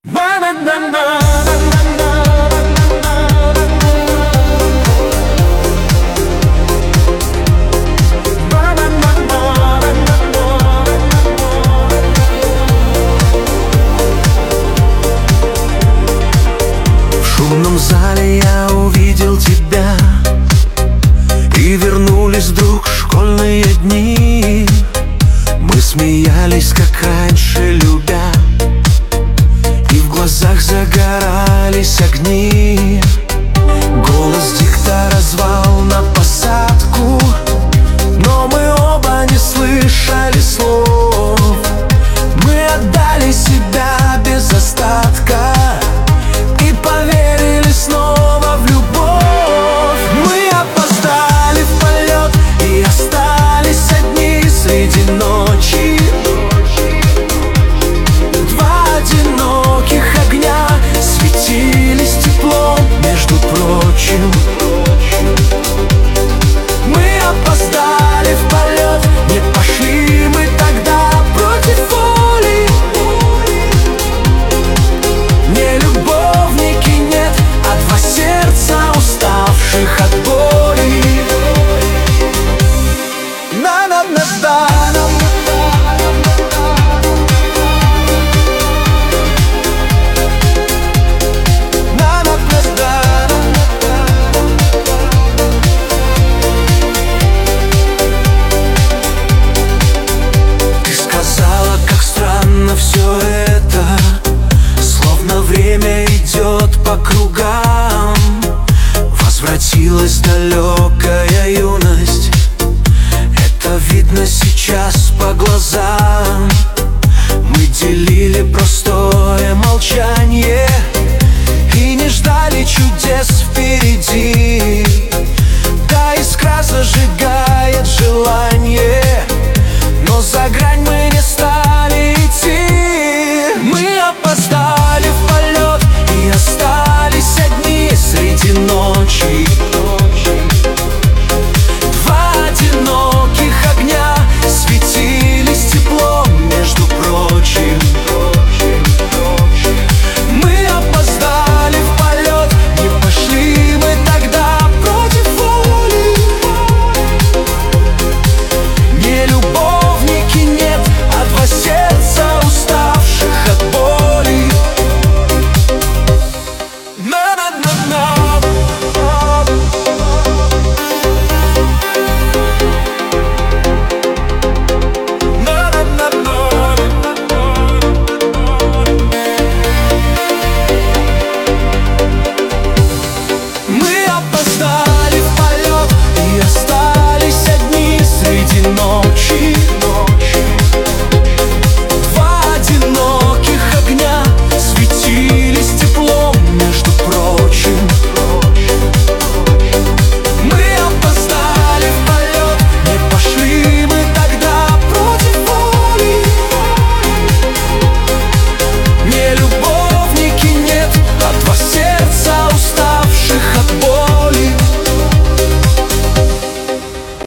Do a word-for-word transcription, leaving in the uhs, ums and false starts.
В шумном зале я увидел тебя, и вернулись вдруг школьные дни. Мы смеялись, как раньше, любя, и в глазах загорались огни. Голос диктора звал на посадку, но мы оба не слышали слов. Мы отдали себя без остатка и поверили снова в любовь. Мы опоздали в полет и остались одни среди ночи. Два одиноких огня светились теплом, между прочим. Мы опоздали в полет, не пошли мы тогда против воли. Не любовники, нет, а два сердца, уставших от боли. На-на-на-да. Все это, словно время идет по кругам, возвратилась далеко.